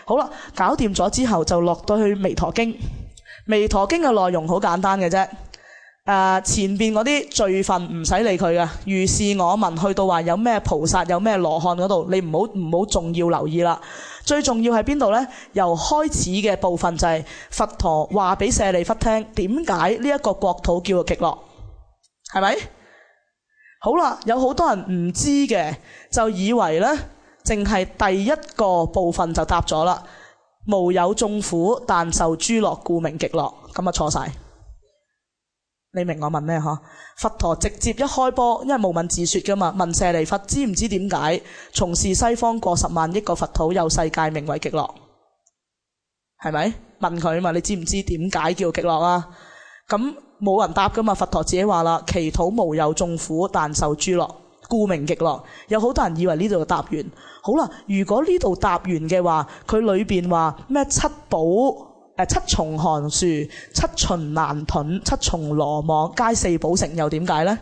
好啦，搞掂咗之後就落到去彌陀經。彌陀經嘅內容好簡單嘅啫。前邊嗰啲罪分唔使理佢嘅，如是我聞去到話有咩菩薩有咩羅漢嗰度，你唔好重要留意啦。最重要係邊度呢？由開始嘅部分就係佛陀話俾舍利弗聽點解呢一個國土叫做極樂，係咪？好啦，有好多人唔知嘅，就以為呢淨係第一個部分就答咗啦，無有眾苦，但受諸樂，故名極樂，咁啊錯晒。你明我問咩嗬？佛陀直接一開波，因為無問自說噶嘛，問舍利弗知唔知點解從事西方過10萬億個佛土有世界名為極樂？係咪？問佢嘛，你知唔知點解叫極樂啊？咁冇人答噶嘛，佛陀自己話啦，其土無有眾苦，但受諸樂，故名極樂。有好多人以為呢度就答完。好啦，如果呢度答完嘅話，佢裏邊話咩七寶？七重寒樹、七旬難盾、七重羅網，皆四寶成，又點解呢？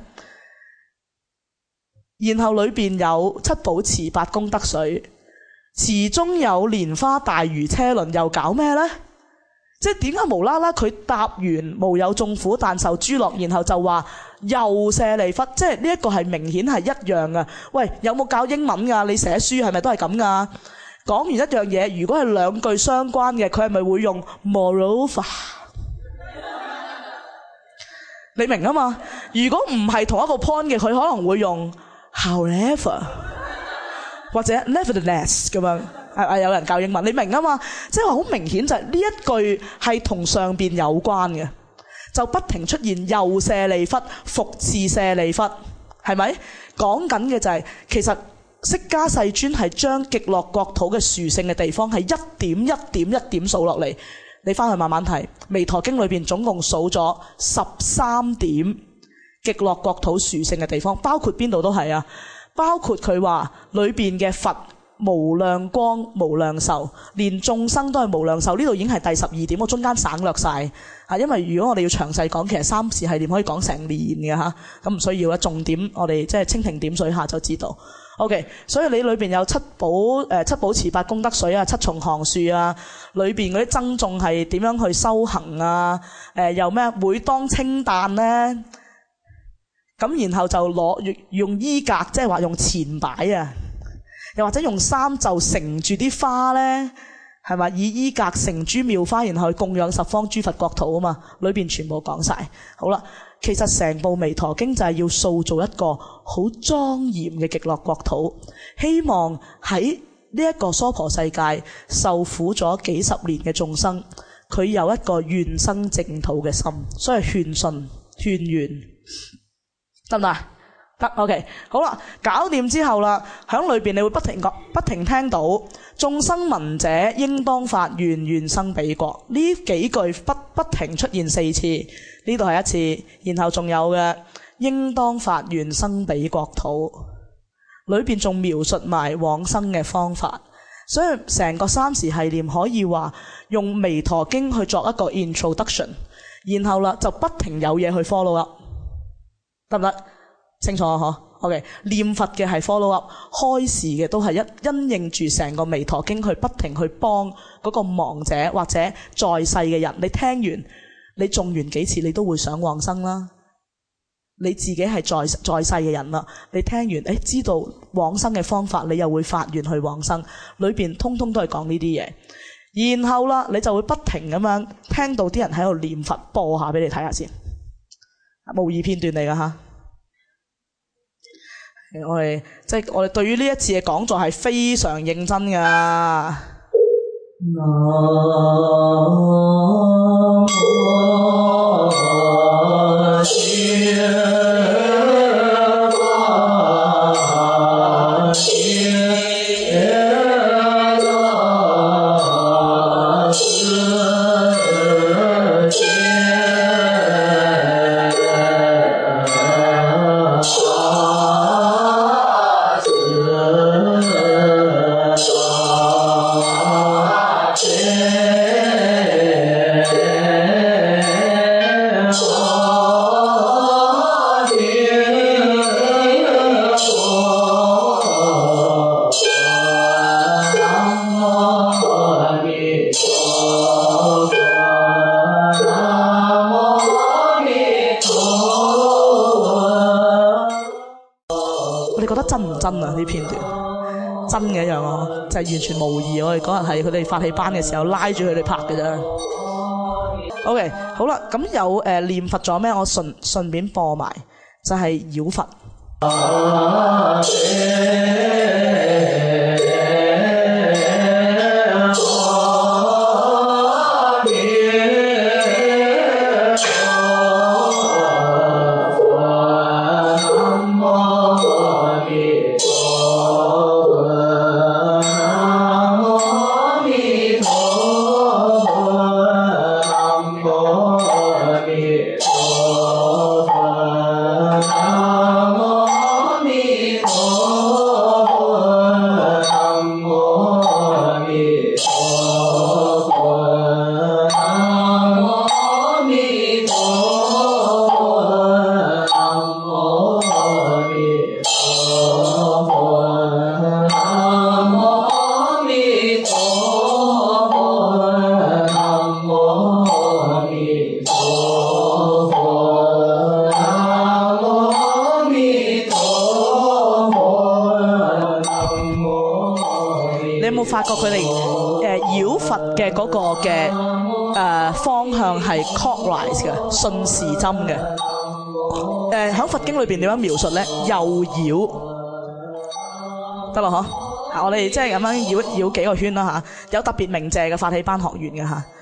然後裏邊有七寶池八功德水，池中有蓮花大如車輪，又搞咩呢？即係點解無啦啦佢答完無有眾苦但受諸樂，然後就話又舍利弗，即係呢一個係明顯係一樣嘅。喂，有冇教英文㗎？你寫書係咪都係咁㗎？講完一樣嘢，如果係兩句相關嘅，佢係咪會用 moreover？ 你明啊嘛？如果唔係同一個 point 嘅，佢可能會用 however 或者 nevertheless 咁樣。有人教英文，你明啊嘛？即係話好明顯就係呢一句係同上邊有關嘅，就不停出現又舍利弗、復次舍利弗，係咪？講緊嘅就係其實。釋迦世尊係將極樂國土嘅殊勝嘅地方係一點一點一點數落嚟，你翻去慢慢睇。彌陀經裏邊總共數咗13點極樂國土殊勝嘅地方，包括邊度都係啊，包括佢話裏邊嘅佛無量光無量壽，連眾生都係無量壽。呢度已經係第12點，我中間省略晒嚇，因為如果我哋要詳細講，其實3次系列可以講成年嘅嚇，咁唔需要啦。重點我哋即係蜻蜓點水下就知道。OK， 所以你裏邊有七寶池八功德水啊，七重行樹啊，裏邊嗰啲僧眾係點樣去修行啊？又咩每當清旦呢？咁然後就用衣格，即係話用錢擺啊，又或者用衫就盛住啲花呢，係咪？以衣格盛諸妙花，然後去供養十方諸佛國土啊嘛，裏邊全部講晒。好啦。其實成部彌陀經就係要塑造一個好莊嚴嘅極樂國土，希望喺呢一個娑婆世界受苦咗幾十年嘅眾生，佢有一個願生淨土嘅心，所以勸信勸願得唔得？得 OK， 好啦，搞掂之後啦，響裏邊你會不停聽到眾生聞者應當發願，願生彼國，呢幾句不停出現4次。呢度係一次，然後仲有嘅應當發願生彼國土，裏邊仲描述埋往生嘅方法，所以成個3時系列可以話用彌陀經去作一個 introduction， 然後啦就不停有嘢去 follow up， 得唔得？清楚嗬 ？OK， 念佛嘅係 follow up， 開示嘅都係因應住成個彌陀經去不停去幫嗰個亡者或者在世嘅人，你聽完。你誦完幾次，你都會想往生啦。你自己係在世嘅人啦，你聽完，知道往生嘅方法，你又會發願去往生。裏邊通通都係講呢啲嘢，然後啦，你就會不停咁樣聽到啲人喺度念佛，播下俾你睇下先，模擬片段嚟噶吓。我哋對於呢一次嘅講座係非常認真噶。 真啊！呢片段真嘅一樣啊，就係完全無疑。我哋嗰日係佢哋發起班嘅時候拉住佢哋拍嘅啫。OK， 好啦，咁有念佛咗咩？我順便播埋，就係繞佛。發覺佢哋繞佛嘅嗰個嘅方向係 clockwise 嘅，順時針嘅。喺佛經裏邊點樣描述咧？右繞得咯嗬。我哋即係咁樣繞幾個圈啦嚇。有特別鳴謝嘅發起班學員嘅嚇。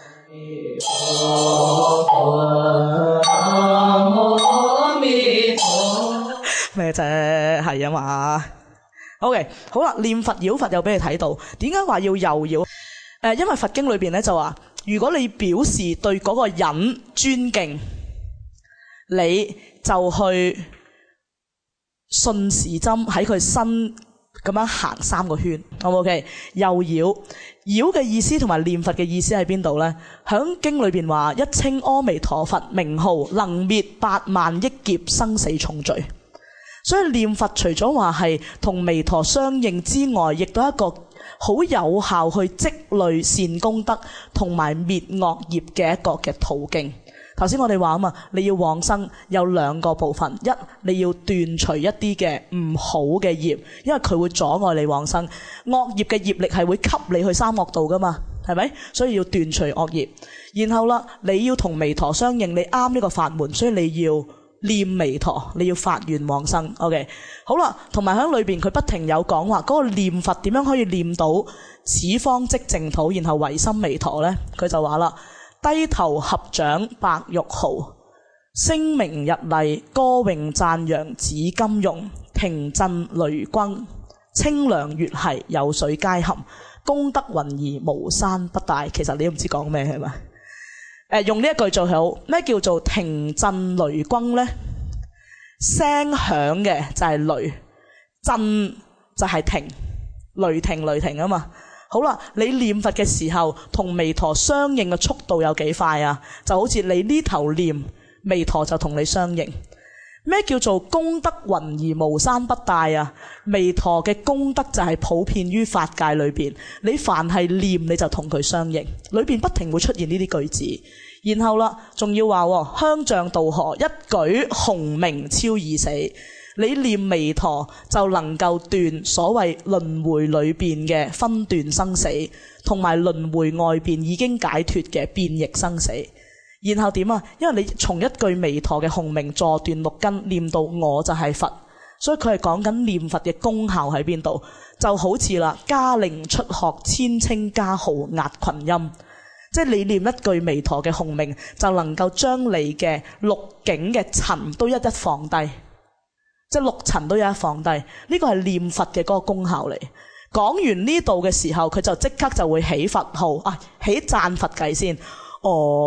咩啫？係啊嘛。OK， 好啦，念佛繞佛又俾你睇到，點解話要右繞？因為佛經裏邊咧就話，如果你表示對嗰個人尊敬，你就去順時針喺佢身咁樣行3個圈，好唔好？OK， 右繞，繞嘅意思同埋念佛嘅意思喺邊度咧？響經裏邊話，一稱阿彌陀佛名號，能滅8萬億劫生死重罪。所以念佛除咗話係同彌陀相應之外，亦都係一個好有效去積累善功德同埋滅惡業嘅一個嘅途徑。頭先我哋話啊嘛，你要往生有2個部分，一你要斷除一啲嘅唔好嘅業，因為佢會阻礙你往生。惡業嘅業力係會吸你去三惡道噶嘛，係咪？所以要斷除惡業。然後啦，你要同彌陀相應，你啱呢個法門，所以你要念彌陀，你要發願往生。 OK， 好啦，同埋喺裏邊佢不停有講話嗰個念佛點樣可以念到此方即淨土，然後唯心彌陀呢？佢就話啦，低頭合掌白玉毫，聲名日麗歌詠讚揚紫金容，停震雷轟清涼月系有水皆含，功德雲兒無山不大。其實你都唔知講咩係咪？用呢一句最好。咩叫做停震雷轟呢？聲響嘅就係雷，震就係停，雷霆啊嘛。好啦，你念佛嘅時候同彌陀相應嘅速度有幾快啊？就好似你呢頭念，彌陀就同你相應。咩叫做功德雲兒無山不大啊？彌陀嘅功德就係普遍於法界裏邊，你凡係念你就同佢相應，裏邊不停會出現呢啲句子。然後啦，仲要話香象渡河，一舉洪名超已死。你念彌陀就能夠斷所謂輪迴裏邊嘅分段生死，同埋輪迴外邊已經解脫嘅變易生死。然後點啊？因為你從一句彌陀嘅洪名坐斷六根，念到我就係佛，所以佢係講緊念佛嘅功效喺邊度？就好似啦，嘉陵出學千稱家號壓群音，即係你念一句彌陀嘅洪名，就能夠將你嘅六境嘅塵都一一放低，即係六塵都一一放低。呢個係念佛嘅嗰個功效嚟。講完呢度嘅時候，佢就即刻就會起佛號啊，起讚佛偈先。阿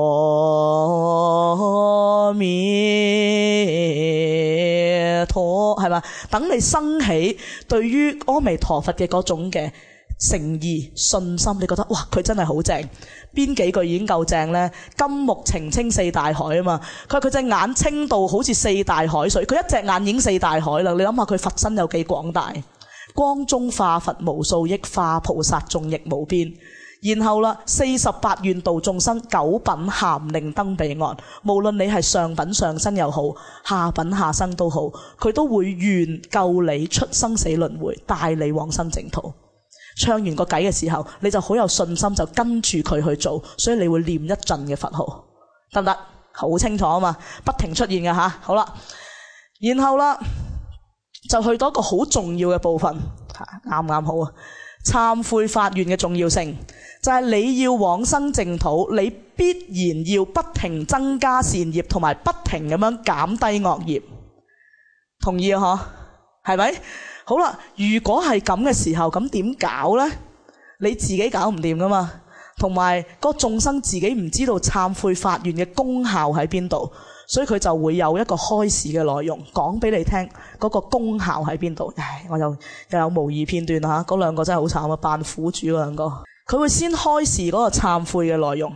彌陀，係嘛？等你生起對於阿彌陀佛嘅嗰種嘅誠意信心，你覺得哇，佢真係好正。邊幾句已經夠正呢？金木澄清四大海啊嘛。佢隻眼清到好似四大海水，佢一隻眼已經四大海啦。你諗下佢佛身有幾廣大，光中化佛無數億，化菩薩眾亦無邊。 然後啦，48願度眾生9品咸令登彼岸，無論你係上品上身又好，下品下生都好，佢都會願救你出生死輪迴，帶你往生淨土。唱完個偈嘅時候，你就好有信心，就跟住佢去做，所以你會念一陣嘅佛號，得唔得？好清楚啊嘛，不停出現嘅吓。好啦，然後啦就去到一個好重要嘅部分，啱唔啱好啊？懺悔發願嘅重要性，就係你要往生淨土，你必然要不停增加善業，同埋不停咁樣減低惡業，同意啊？嗬，係咪？好啦，如果係咁嘅時候，咁點搞呢？你自己搞唔掂噶嘛，同埋個眾生自己唔知道懺悔發願嘅功效喺邊度，所以佢就會有一個開示嘅內容講俾你聽，嗰個功效喺邊度。唉，我又有模擬片段吓，嗰兩個真係好慘啊，扮苦主嗰兩個，佢會先開示嗰個懺悔嘅內容。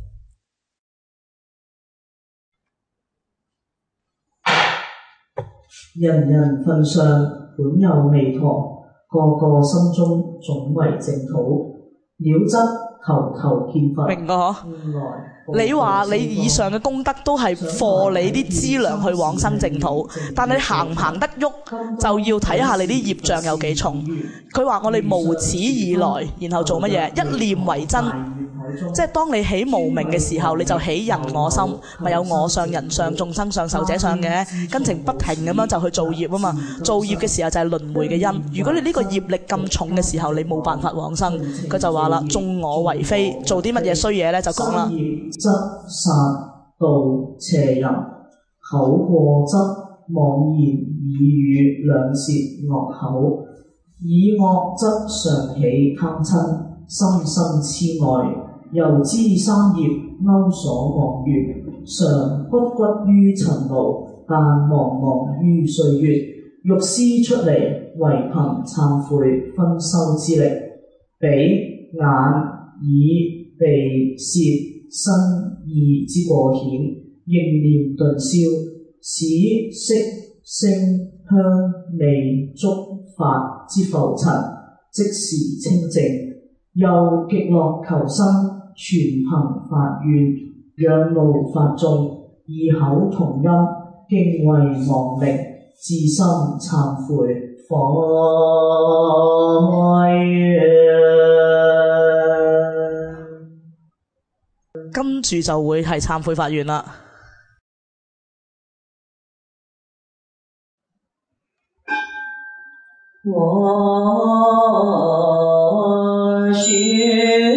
人人份上本有彌陀，個個心中總為淨土。了則頭頭見佛。 明㗎嗬？你話你以上嘅功德都係貨你啲資糧去往生淨土，但你行唔行得喐就要睇下你啲業障有幾重。佢話我哋無始以來，然後做乜嘢？一念為真。即係當你起無明嘅時候，你就起人我心，咪有我相、人相、眾生相、壽者相嘅，跟住不停咁樣就去做業啊嘛。做業嘅時候就係輪迴嘅因。如果你呢個業力咁重嘅時候，你冇辦法往生。佢就話啦，縱我為非，做啲乜嘢衰嘢呢？就講啦。 則殺盜邪淫，口過則妄言綺語，兩舌惡口，以惡則常起貪嗔，心生痴愛。又知三業勾所望月，常鬱鬱於塵勞，但茫茫於歲月。欲思出離，唯憑懺悔分修之力。彼眼耳鼻舌身意之過顯，應念頓消，使色聲香味觸法之浮塵即時清淨。又極樂求生，全憑發願，仰慕法眾，異口同音，敬畏忘力，至心懺悔，發願。 跟住就會係懺悔發願啦。 我學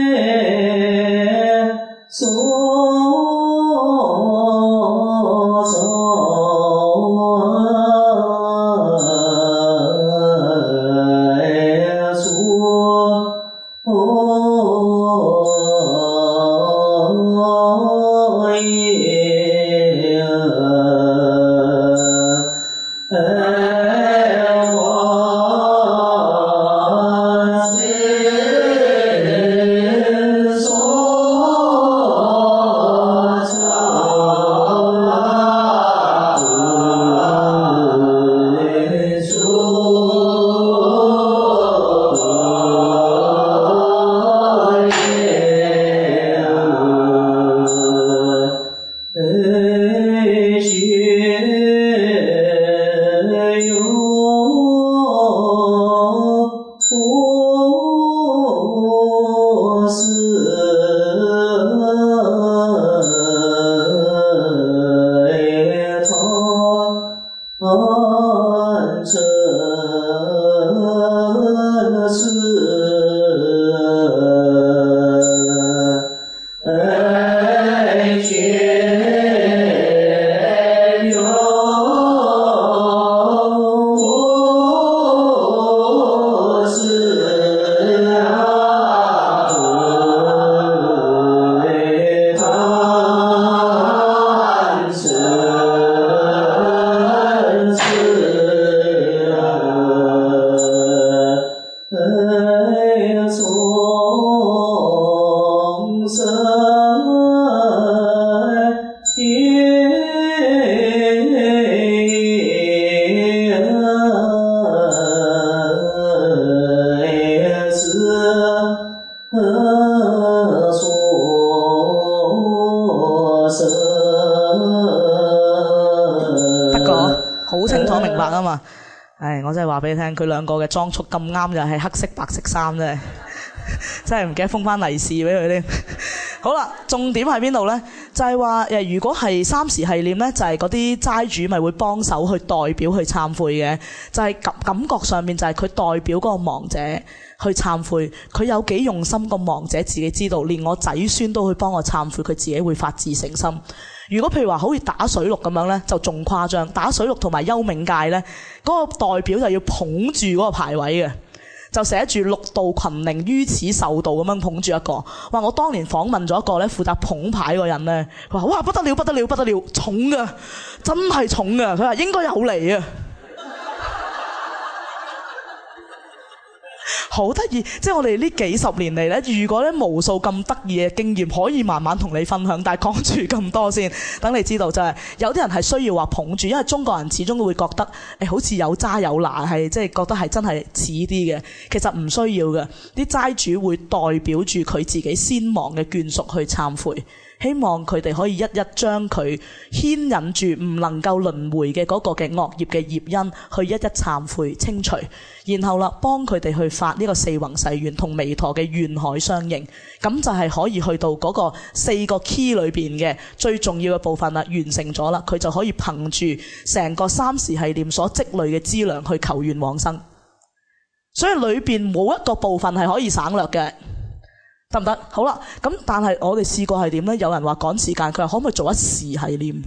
所啊嘛。我真係話俾你聽，佢兩個嘅裝束咁啱就係黑色白色衫啫，真係唔記得封翻利是俾佢添。好啦，重點喺邊度呢？就係話如果係三時繫念呢，就係嗰啲齋主咪會幫手去代表去懺悔嘅，就係感覺上面就係佢代表嗰個亡者去懺悔，佢有幾用心，個亡者自己知道，連我仔孫都去幫我懺悔，佢自己會發自誠心。如果譬如話好似打水陸咁樣呢，就仲誇張。打水陸同埋幽冥界呢，嗰個代表就要捧住嗰個牌位嘅，就寫住六道群靈於此受道咁樣捧住一個。哇！我當年訪問咗一個呢負責捧牌嗰人呢，佢話：哇，不得了不得了不得了，重㗎，真係重㗎。佢話應該有嚟啊！好得意，即係我哋呢幾十年嚟呢，如果呢無數咁得意嘅經驗，可以慢慢同你分享，但係講住咁多先，等你知道就係有啲人係需要話捧住，因為中國人始終都會覺得好似有渣有拿，係即係覺得係真係似啲嘅，其實唔需要嘅。啲齋主會代表住佢自己先亡嘅眷屬去懺悔，希望佢哋可以一一將佢牽引住唔能夠輪迴嘅嗰個嘅惡業嘅業因去一一懺悔清除，然後啦幫佢哋去發呢個四弘誓願同彌陀嘅願海相應，咁就係可以去到嗰個4個 key 裏邊嘅最重要嘅部分啦，完成咗啦，佢就可以憑住成個三時繫念所積累嘅資糧去求願往生。所以裏邊冇一個部分係可以省略嘅。得唔得？好啦，咁但係我哋試過係點呢？有人話趕時間，佢話可唔可以做一時繫念？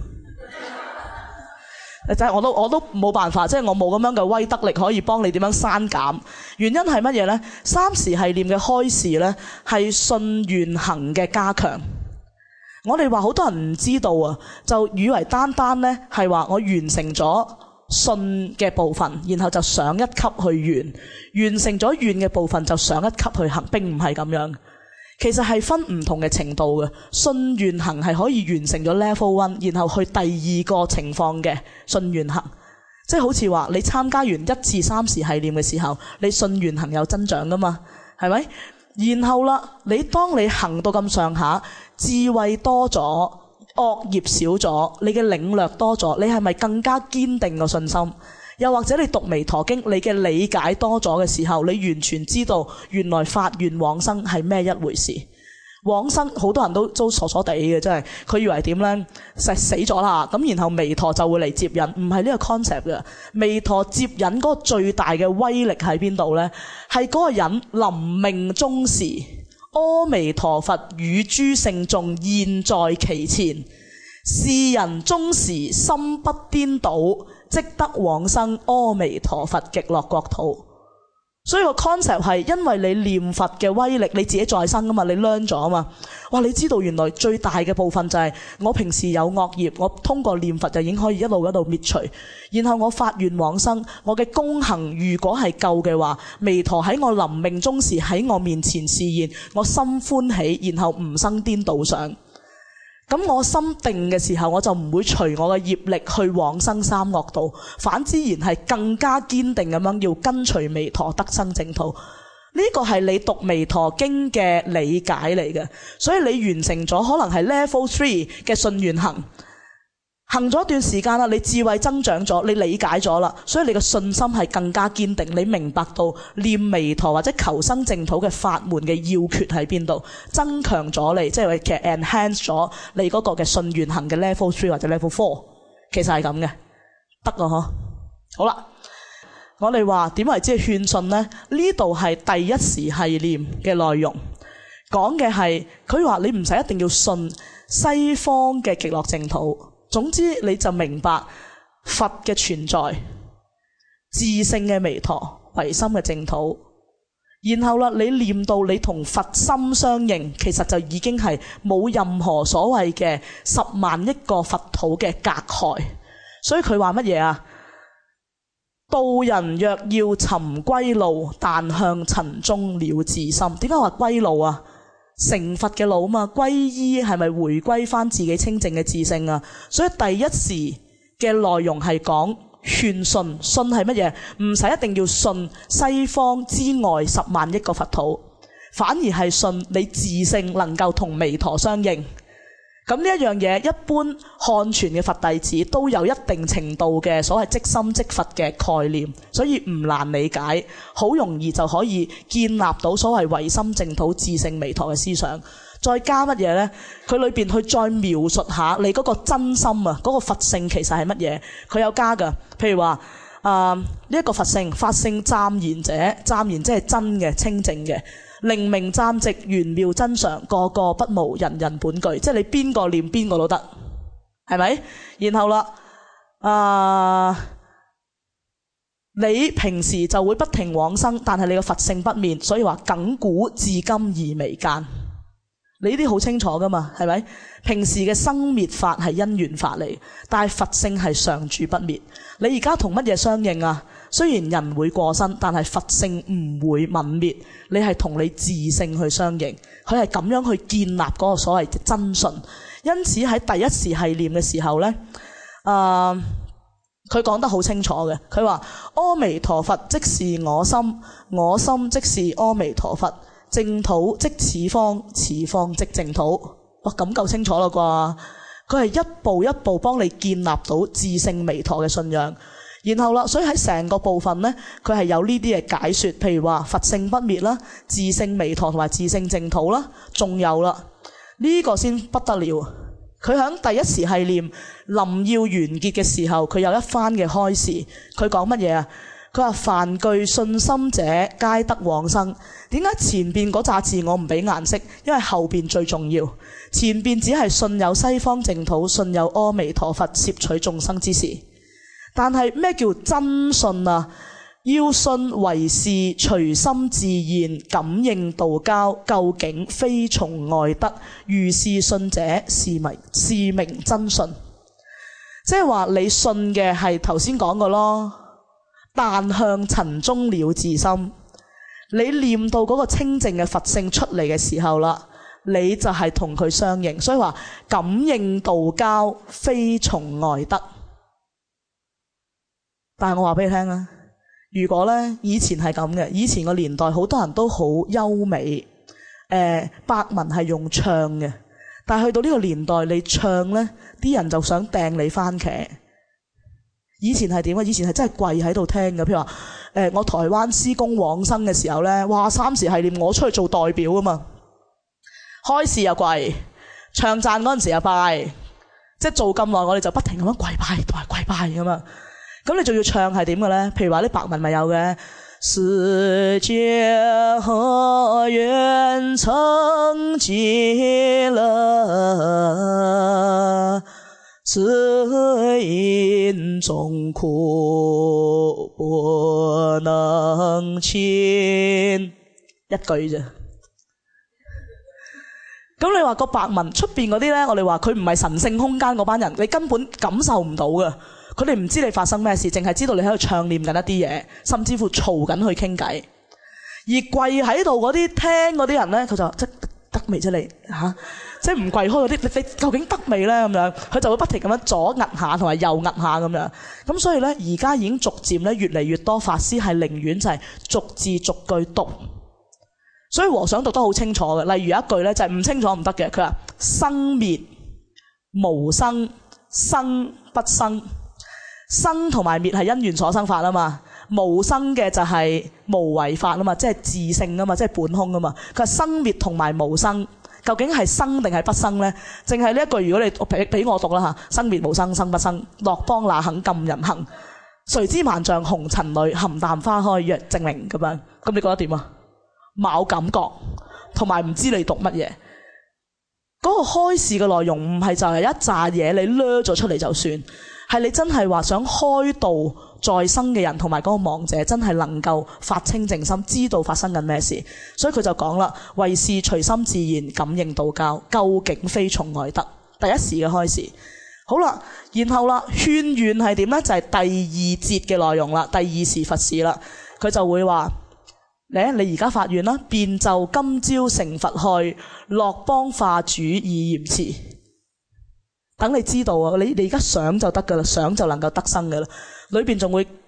就係我都冇辦法，即係我冇咁樣嘅威德力可以幫你點樣刪減。原因係乜嘢呢？三時繫念嘅開示呢，係信願行嘅加強。我哋話好多人唔知道啊，就以為單單呢係話我完成咗信嘅部分，然後就上一級去願，完成咗願嘅部分就上一級去行，並唔係咁樣。其實係分唔同嘅程度嘅，信願行係可以完成咗 level 1，然後去第二個情況嘅信願行，即係好似話你參加完1至3時繫念嘅時候，你信願行有增長噶嘛，係咪？然後啦，當你行到咁上下，智慧多咗，惡業少咗，你嘅領略多咗，你係咪更加堅定個信心？又或者你讀彌陀經，你嘅理解多咗嘅時候，你完全知道原來發願往生係咩一回事。往生好多人都傻傻地嘅，真係佢以為點呢？死咗啦，咁然後彌陀就會嚟接引，唔係呢個 concept 嘅。彌陀接引嗰個最大嘅威力喺邊度呢？係嗰個人臨命終時，阿彌陀佛與諸聖眾現在其前，是人終時心不顛倒，即得往生阿彌陀佛極樂國土。所以個 concept 係因為你念佛嘅威力，你自己再生啊嘛，你 learn 咗啊嘛。哇！你知道原來最大嘅部分就係我平時有惡業，我通過念佛就已經可以一路滅除。然後我發願往生，我嘅功行如果係夠嘅話，彌陀喺我臨命終時喺我面前示現，我心歡喜，然後唔生顛倒想。咁我心定嘅時候，我就唔會隨我嘅業力去往生三惡道，反之然係更加堅定咁樣要跟隨彌陀得生淨土。呢個係你讀彌陀經嘅理解嚟嘅，所以你完成咗可能係 level 3嘅信願行，行咗一段時間啦，你智慧增長咗，你理解咗啦，所以你嘅信心係更加堅定，你明白到念彌陀或者求生淨土嘅法門嘅要訣喺邊度，增強咗你，即係其實 enhance 咗你嗰個嘅信願行嘅 level 3或者 level 4，其實係咁嘅，得啊嗬。好啦，我哋話點為之係勸信呢？呢度係第一時繫念嘅內容，講嘅係佢話你唔使一定要信西方嘅極樂淨土。總之你就明白佛嘅存在，自性嘅彌陀，唯心嘅淨土。然後啦，你念到你同佛心相應，其實就已經係冇任何所謂嘅10萬億個佛土嘅隔害。所以佢話乜嘢啊？道人若要尋歸路，但向塵中了自心。點解話歸路啊？成佛嘅路嘛，歸依係咪回歸翻自己清淨嘅自性啊？所以第一時嘅內容係講勸信，信係乜嘢？唔使一定要信西方之外10萬億個佛土，反而係信你自性能夠同彌陀相應。 咁呢一樣嘢，一般漢傳嘅佛弟子都有一定程度嘅所謂即心即佛嘅概念，所以唔難理解，好容易就可以建立到所謂唯心淨土、自性彌陀嘅思想。再加乜嘢呢？佢裏邊去再描述下你嗰個真心啊，嗰個佛性其實係乜嘢？佢有加㗎，譬如話呢一個佛性，法性湛然者，湛然即係真嘅、清淨嘅。靈明湛直，玄妙真常，個個不無，人人本具，即係你邊個念邊個都得，係咪？然後啦，你平時就會不停往生，但係你個佛性不滅，所以話亙古至今而未間。你呢啲好清楚噶嘛，係咪？平時嘅生滅法係因緣法嚟，但係佛性係常住不滅。你而家同乜嘢相應啊？雖然人會過身，但係佛性唔會泯滅。你係同你自性去相應，佢係咁樣去建立嗰個所謂嘅真信。因此喺第一時系念嘅時候呢，佢講得好清楚嘅。佢話阿彌陀佛即是我心，我心即是阿彌陀佛。淨土即此方，此方即淨土。哇，咁夠清楚啦啩？佢係一步一步幫你建立到自性彌陀嘅信仰。然後啦，所以喺成個部分呢，佢係有呢啲嘅解說，譬如話佛性不滅啦、自性彌陀同埋自性淨土啦，仲有啦呢個先不得了。佢喺第一時系念臨要完結嘅時候，佢有一番嘅開示。佢講乜嘢啊？佢話凡具信心者，皆得往生。點解前邊嗰紮字我唔俾顏色？因為後邊最重要。前邊只係信有西方淨土，信有阿彌陀佛攝取眾生之事。但係咩叫真信啊？要信為是隨心自然，感應道交，究竟非從外得。如是信者，是名真信。即係話你信嘅係頭先講嘅咯。但向塵中了自心，你念到嗰個清淨嘅佛性出嚟嘅時候啦，你就係同佢相應。所以話感應道交，非從外得。但係我話俾你聽啊，如果呢以前係咁嘅，以前個年代好多人都好優美，百文係用唱嘅，但係去到呢個年代你唱呢，啲人就想掟你番茄。以前係點啊？以前係真係跪喺度聽嘅。譬如話我台灣師公往生嘅時候呢，哇，三時系念我出去做代表啊嘛，開示又跪，唱讚嗰陣時又拜，即係做咁耐，我哋就不停咁樣跪拜同埋跪拜咁嘛。咁你仲要唱係點嘅呢？譬如話啲白文咪有嘅，世界何緣曾極樂，只因眾苦不能親，一句啫。咁你話個白文出邊嗰啲呢？我哋話佢唔係神聖空間嗰班人，你根本感受唔到嘅。佢哋唔知你發生咩事，淨係知道你喺度唱念緊一啲嘢，甚至乎嘈緊去傾偈。而跪喺度嗰啲聽嗰啲人呢，佢就即得未啫你嚇？即係唔跪開嗰啲，你究竟得未呢？咁樣佢就會不停咁樣左壓下同埋右壓下咁樣。咁所以呢，而家已經逐漸呢，越嚟越多法師係寧願就係逐字逐句讀。所以和尚讀得好清楚嘅。例如有一句呢，就係唔清楚唔得嘅。佢話生滅無生，生不生。生同埋滅係因緣所生法啊嘛，無生嘅就係無為法啊嘛，即係自性啊嘛，即係本空啊嘛。佢話生滅同埋無生，究竟係生定係不生呢？淨係呢一句，如果你俾我讀啦嚇，生滅無生，生不生，樂邦那肯禁人行，誰知萬丈紅塵裏，含淡花開若證明咁樣。咁你覺得點啊？冇感覺，同埋唔知你讀乜嘢。嗰個開示嘅內容唔係就係一紮嘢你掠咗出嚟就算。係你真係話想開導在生嘅人同埋嗰個亡者，真係能夠發清淨心，知道發生緊咩事。所以佢就講啦，為是隨心自然，感應道交，究竟非從外得。第一時嘅開示。好啦，然後啦，勸願係點呢？就係第二節嘅內容啦，第二時佛事啦。佢就會話你而家發願啦，便就今朝成佛去，樂邦化主以嚴持。等你知道啊，你而家想就得噶啦，想就能夠得生噶啦。裏邊仲會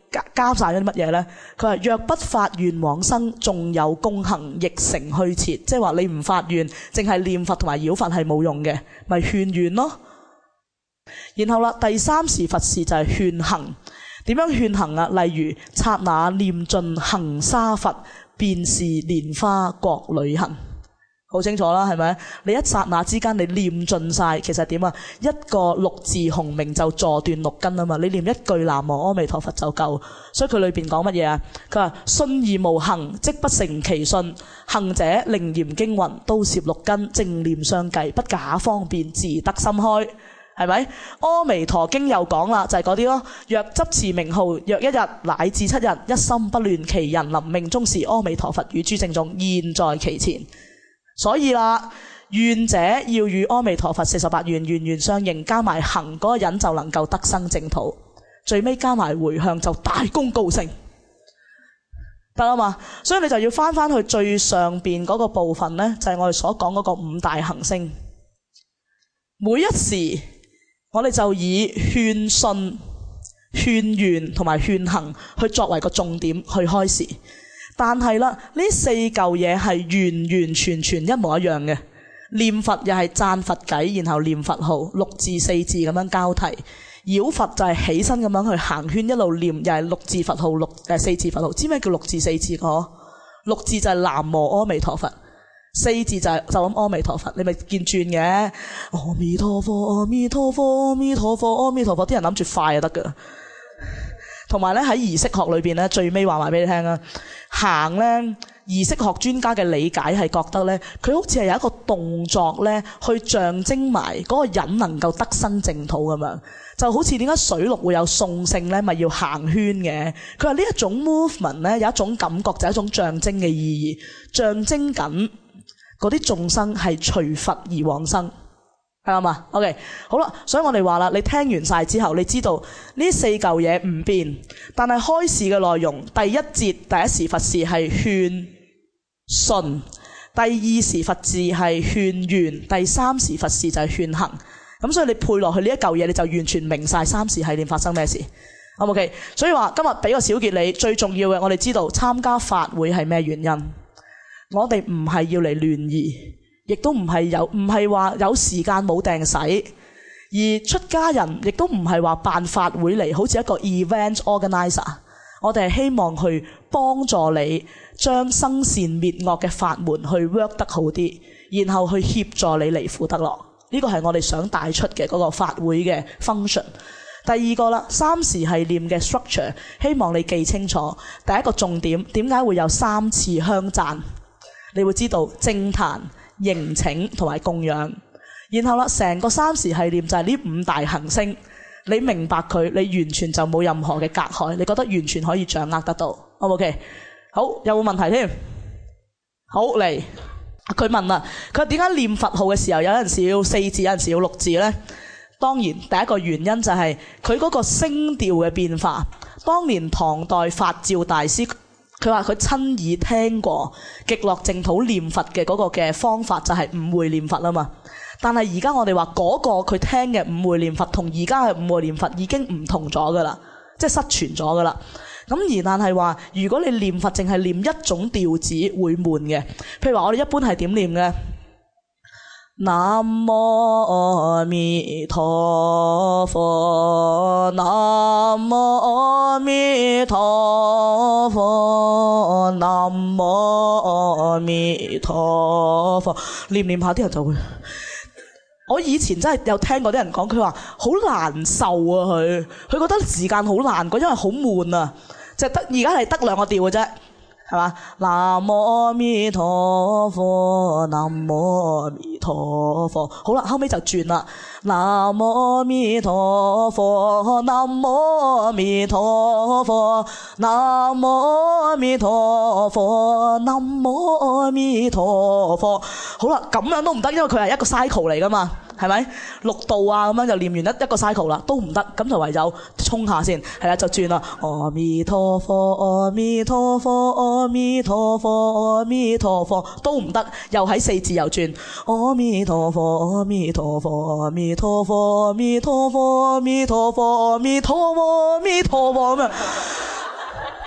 加晒咗啲乜嘢咧？佢話若不發願往生，仲有功行，亦成虛設。即係話你唔發願，淨係念佛同埋繞佛係冇用嘅，咪勸願咯。然後啦，第三時佛事就係勸行。點樣勸行啊？例如剎那念盡行沙佛，便是蓮花國旅行。好清楚啦，係咪？你一剎那之間你念盡晒，其實點啊？一個六字洪名就坐斷六根啊嘛！你念一句南無阿彌陀佛就夠。所以佢裏邊講乜嘢啊？佢話信而無行，即不成其信。行者令嚴經云，都攝六根，正念相繼，不假方便，自得心開。係咪？阿彌陀經又講啦，就係嗰啲咯。若執持名號，若一日乃至7日，一心不亂，其人臨命終時，阿彌陀佛與諸聖眾現在其前。所以啦，願者要與阿彌陀佛48願願願相應，加埋行嗰個人就能夠得生淨土。最尾加埋回向就大功告成，得啦嘛。所以你就要翻去最上邊嗰個部分呢，就係我哋所講嗰個5大行星。每一時我哋就以勸信、勸願同埋勸行去作為個重點去開示。但係啦，呢4嚿嘢係完完全全一模一樣嘅。念佛又係讚佛偈，然後念佛號6字4字咁樣交替。繞佛就係起身咁樣去行圈，一路念又係6字佛號4字佛號。知咩叫6字4字個？6字就係南無阿彌陀佛，4字就諗阿彌陀佛。你咪見轉嘅阿彌陀佛，阿彌陀佛，阿彌陀佛，阿彌陀佛。啲人諗住快就得噶。同埋咧喺儀式學裏邊咧，最尾話埋俾你聽啊，行咧儀式學專家嘅理解係覺得咧，佢好似係有一個動作咧，去象徵埋嗰個人能夠得生淨土咁樣。就好似點解水陸會有送聖咧，咪要行圈嘅？佢話呢一種 movement 咧，有一種感覺，就係一種象徵嘅意義，象徵緊嗰啲眾生係隨佛而往生。係嘛 ？OK， 好啦，所以我哋話啦，你聽完晒之後，你知道呢4嚿嘢唔變，但係開示嘅內容，第一節第一時佛事係勸信，第二時佛事係勸願，第三時佛事就係勸行。咁所以你配落去呢一嚿嘢，你就完全明晒3時繫念發生咩事。OK， 所以話今日俾個小結你，最重要嘅我哋知道參加法會係咩原因？我哋唔係要嚟聯誼。亦都唔係話有時間冇訂使，而出家人亦都唔係話辦法會嚟，好似一個 event organizer。我哋係希望去幫助你將生善滅惡嘅法門去 work 得好啲，然後去協助你離苦得樂。呢個係我哋想帶出嘅嗰個法會嘅 function。第二個啦，3時繫念嘅 structure， 希望你記清楚。第一個重點，點解會有3次香讚？你會知道正壇、迎請同埋供養，然後啦，成個3時繫念就係呢5大行星，你明白佢，你完全就冇任何嘅隔海，你覺得完全可以掌握得到。OK， 好，有冇問題添？好，嚟，佢問啦，佢點解念佛號嘅時候有陣時要4字，有陣時要6字呢？當然，第一個原因就係佢嗰個聲調嘅變化。當年唐代法照大師，佢話佢親耳聽過極樂淨土念佛嘅嗰個嘅方法就係五會念佛啊嘛，但係而家我哋話嗰個佢聽嘅五會念佛同而家嘅五會念佛已經唔同咗噶啦，即係失傳咗噶啦。咁而但係話，如果你念佛淨係念一種調子會悶嘅，譬如話我哋一般係點念嘅？南無阿彌陀佛，南無阿彌陀佛，南無阿彌陀佛，念念下啲人就會。我以前真係有聽過啲人講，佢話好難受啊，佢覺得時間好難過，因為好悶啊，就得而家係得2個調嘅啫。係嘛？南無阿彌陀佛，南無阿彌陀佛。好啦，後尾就轉啦。南無阿彌陀佛，南無阿彌陀佛，南無阿彌陀佛，南無阿彌陀佛。好啦，咁樣都唔得，因為佢係一個 cycle 嚟噶嘛。係咪6度啊？咁樣就念完一個 cycle 啦，都唔得，咁就唯有衝下先，係啦，就轉啦。阿彌陀佛，阿彌陀佛，阿彌陀佛，阿彌陀佛，都唔得，又喺4字又轉。阿彌陀佛，阿彌陀佛，阿彌陀佛，阿彌陀佛，阿彌陀佛，阿彌陀佛，阿彌陀佛咁樣。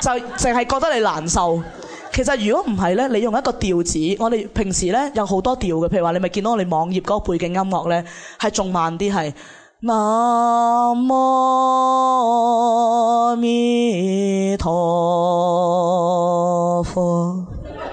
就淨係覺得你難受。其實如果唔係咧，你用一個調子，我哋平時咧有好多調嘅，譬如話你咪見到我哋網頁嗰個背景音樂咧，係仲慢啲，係南無阿彌陀佛，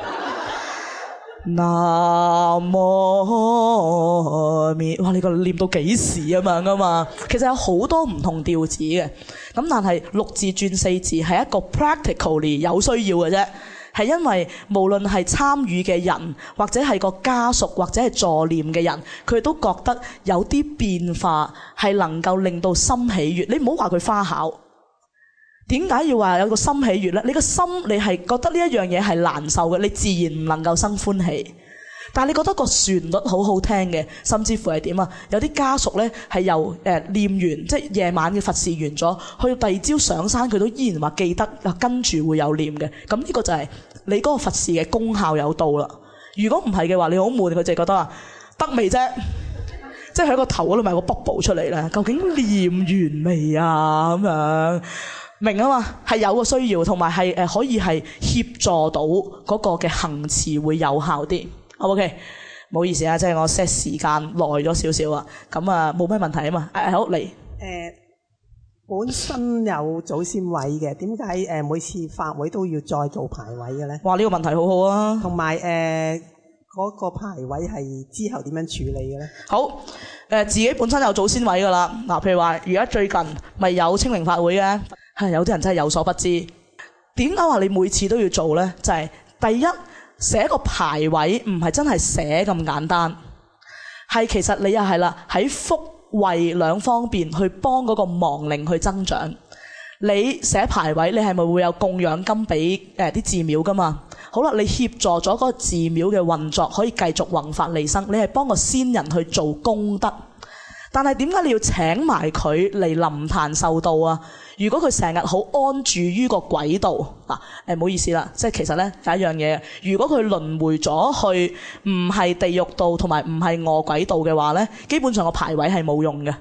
南無阿彌，哇！你個念到幾時咁樣噶嘛？其實有好多唔同調子嘅，咁但係6字轉4字係一個 practically 有需要嘅啫。係因為無論係參與嘅人，或者係個家屬，或者係助念嘅人，佢都覺得有啲變化係能夠令到心喜悅。你唔好話佢花巧，點解要話有個心喜悅呢？你個心你係覺得呢一樣嘢係難受嘅，你自然唔能夠生歡喜。但係你覺得個旋律好好聽嘅，甚至乎係點啊？有啲家屬呢係由念完，即係夜晚嘅佛事完咗，去到第二朝上山，佢都依然話記得，跟住會有念嘅。咁呢個就係你嗰個佛事嘅功效有到啦。如果唔係嘅話，你好悶，佢就覺得話得未啫？即係喺個頭嗰度咪有個 bubble 出嚟咧？究竟念完未啊？咁樣明啊嘛？係有個需要，同埋係可以係協助到嗰個嘅行持會有效啲。OK， 唔好意思啊，即係我 set 時間耐咗少少啊，咁啊冇咩問題啊嘛。好嚟， 本身有祖先位嘅，點解每次法會都要再做牌位嘅咧？ 哇，呢個問題好好啊。同埋嗰個牌位係之後點樣處理嘅咧？ 好，自己本身有祖先位噶啦。嗱，譬如話而家最近咪有清明法會嘅，係有啲人真係有所不知。點解話你每次都要做咧？就係第一，寫個牌位唔係真係寫咁簡單，係其實你又係啦，喺福慧兩方面去幫嗰個亡靈去增長。你寫牌位，你係咪會有供養金俾啲寺廟噶嘛？好啦，你協助咗嗰個寺廟嘅運作，可以繼續弘法利生，你係幫個先人去做功德。但係點解你要請埋佢嚟臨壇受道啊？如果佢成日好安住於個軌道，唔好意思啦，即係其實咧有一樣嘢，如果佢輪迴咗去唔係地獄道同埋唔係餓鬼道嘅話咧，基本上個牌位係冇用嘅。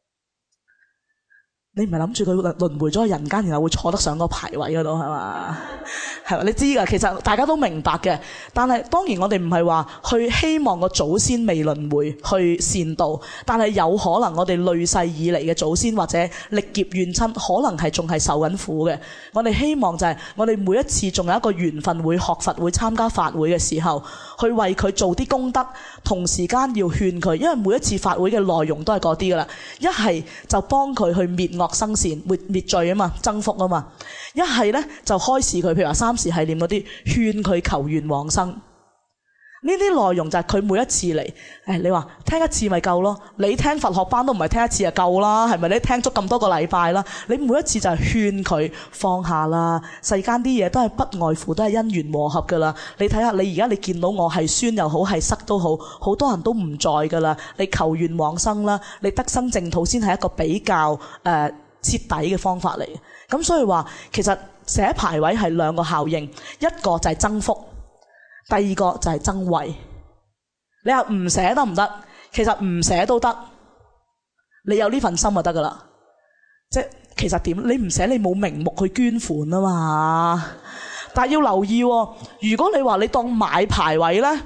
你唔係諗住佢輪迴咗去人間，然後會坐得上個牌位嗰度係嘛？係嘛？你知㗎，其實大家都明白嘅。但係當然我哋唔係話去希望個祖先未輪迴去善道，但係有可能我哋累世以嚟嘅祖先或者歷劫怨親，可能係仲係受緊苦嘅。我哋希望就係我哋每一次仲有一個緣分會學佛會參加法會嘅時候，去為佢做啲功德，同時間要勸佢，因為每一次法會嘅內容都係嗰啲㗎啦。一係就幫佢去滅惡生善，滅罪啊嘛，增福啊嘛。一係咧就開示佢，譬如話三時繫念嗰啲，勸佢求願往生。呢啲內容就係佢每一次嚟，你話聽一次咪夠咯？你聽佛學班都唔係聽一次就夠啦，係咪？你聽足咁多個禮拜啦，你每一次就係勸佢放下啦。世間啲嘢都係不外乎都係因緣和合噶啦。你睇下，你而家你見到我係酸又好，係塞都好，好多人都唔在噶啦。你求願往生啦，你得生淨土先係一個比較徹底嘅方法嚟。咁所以話其實寫牌位係兩個效應，一個就係增福，第二個就係增慧。你話唔寫得唔得？其實唔寫都得，你有呢份心就得噶啦。即係其實點？你唔寫你冇名目去捐款啊嘛。但係要留意喎，如果你話你當買牌位咧，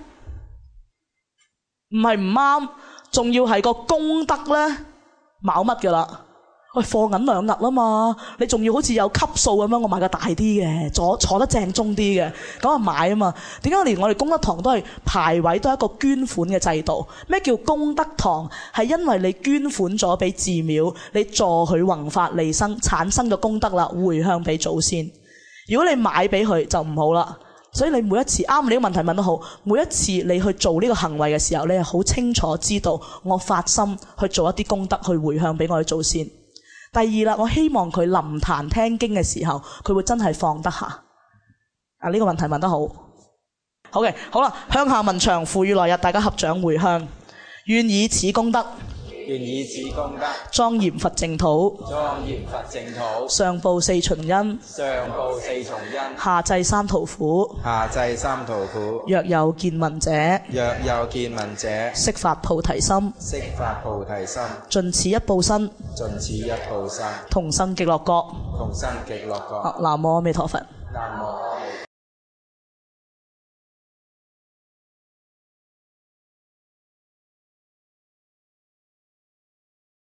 唔係唔啱，仲要係個功德咧，冇乜噶啦。喂，貨銀兩額啦嘛，你仲要好似有級數咁樣，我買個大啲嘅，坐得正宗啲嘅，咁啊買啊嘛。點解連我哋功德堂都係牌位都係一個捐款嘅制度？咩叫功德堂？係因為你捐款咗俾寺廟，你助佢弘法利生，產生咗功德啦，回向俾祖先。如果你買俾佢就唔好啦。所以你每一次啱你呢個問題問得好，每一次你去做呢個行為嘅時候，你係好清楚知道我發心去做一啲功德去回向俾我嘅祖先。第二啦，我希望佢臨壇聽經嘅時候，佢會真係放得下。呢個問題問得好。好嘅，好啦，向下文長，付與來日，大家合掌回向，願以此功德， 願以此功德， 莊嚴佛淨土， 莊嚴佛淨土， 上報四重恩， 上報四重恩， 下濟三途苦。 下濟三途苦。 若有見聞者， 若有見聞者， 悉發菩提心， 悉發菩提心， 盡此一報身， 盡此一報身， 同生極樂國。 同生極樂國。 南無阿彌陀佛。 南無